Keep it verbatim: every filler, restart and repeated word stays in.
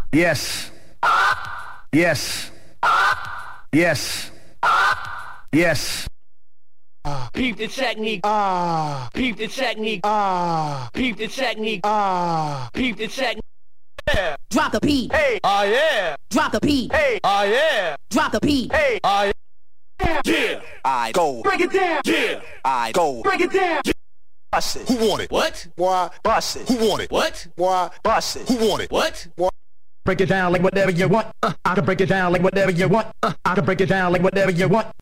Yes. Yes. Yes. Yes. Peep the technique. Ah. Peep the technique. Ah. Peep the technique. Ah. Peep the technique. Yeah. Drop the beat. Hey. Oh yeah. Drop the beat. Hey. Oh yeah. Drop the beat. Hey. Oh yeah. Yeah. I go. Break it down. Yeah. I go. Break it down. Bust it. Who want it? What? Why? Bust it. Who want it? What? Why? Bust it. Who want it? What? Break it down like whatever you want. Uh, I can break it down like whatever you want. Uh, I can break it down like whatever you want.